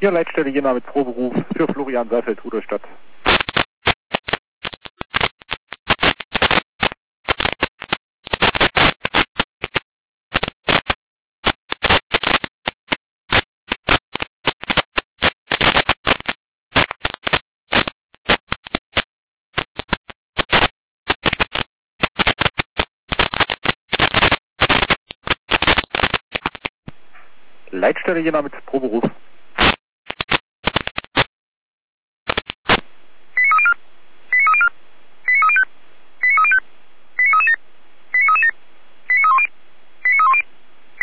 Hier Leitstelle Jena mit Proberuf für Florian Seifeld, Rudolstadt. Leitstelle Jena mit Proberuf.